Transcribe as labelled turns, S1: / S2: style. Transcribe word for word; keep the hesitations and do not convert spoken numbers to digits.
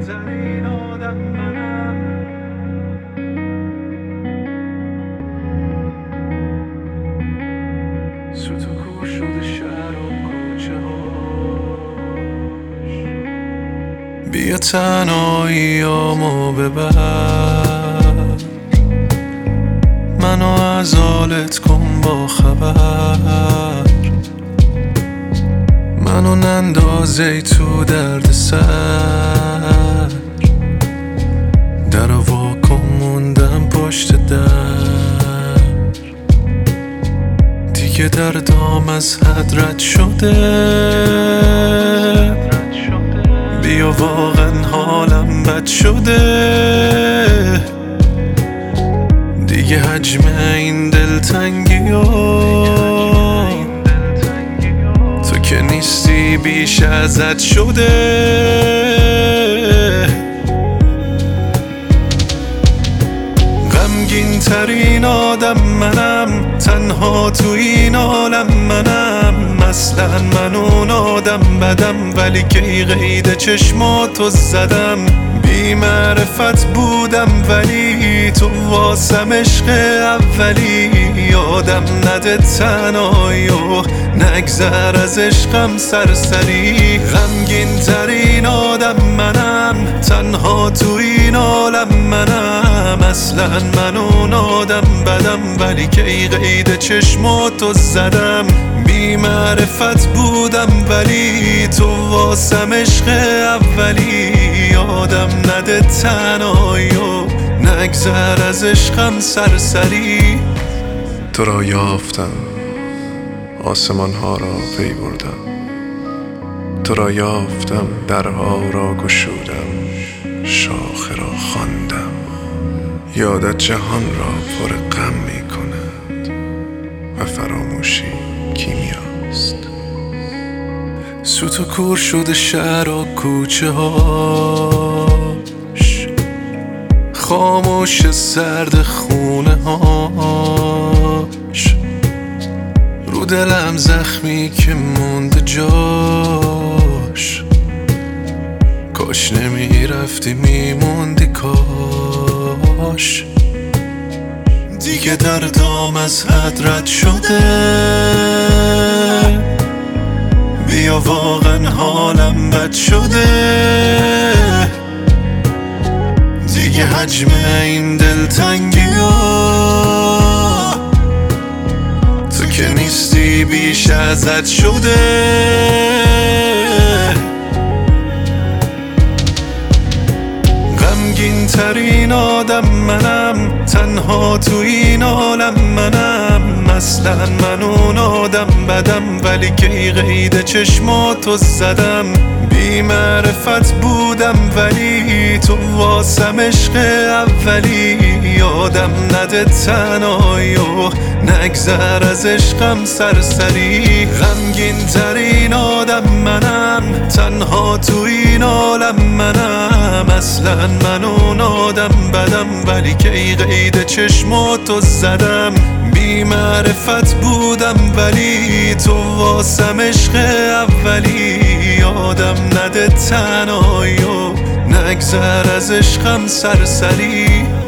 S1: ترین آدم منم. سوت و کور شده شهر و کوچه هاش. بیا تنهاییامو ببر، منو از حالت کن با خبر، منو نندازی تو درد سر، در واکن موندم پشت در، دیگه دردام از حد رد شده، بیا واقعا حالم بد شده، دیگه حجم این دلتنگی ها تو که نیستی بیش ازت شده. غمگین ترین آدم منم، تنها تو این عالم منم، اصلا من اون آدم بدم، ولی که قید چشماتو زدم، بی معرفت بودم ولی تو واسم عشق اولی، یادم نده تنهایی و نگذر از عشقم سرسری. غمگین ترین آدم منم، تنها تو این عالم منم، اصلا من اون آدم بدم، ولی که قید چشماتو زدم، بی معرفت بودم ولی تو واسم عشق اولی، یادم نده تنهایی و نگذر از عشقم سرسری.
S2: تو را یافتم، آسمان ها را پی بردم، تو را یافتم، درها را گشودم، شاخه را خواندم، یادت جهان را پر غم می کند و فراموشی کیمیاست.
S1: سوت و کور شده شهر و کوچه هاش، خاموش سرد خونه هاش، رو دلم زخمی که مونده جاش، کاش نمی رفتی میموندی کاش، دیگه دردام از حد رد شده، بیا واقعا حالم بد شده، دیگه حجم این دلتنگی ها تو که نیستی بیش ازت شده. غمگین ترین آدم منم، تنها تو این عالم منم، اصلا من اون آدم بدم، ولی که قید چشماتو زدم، بی معرفت بودم ولی تو واسم عشق اولی، یادم نده تنهایی و نگذر از عشقم سرسری. غمگین ترین آدم منم، تنها تو این عالم منم، اصلا من اون آدم بدم، ولی که قید چشماتو زدم، بی معرفت بودم ولی تو واسم عشق اولی، یادم نده تنهایی و نگذر از عشقم سرسری.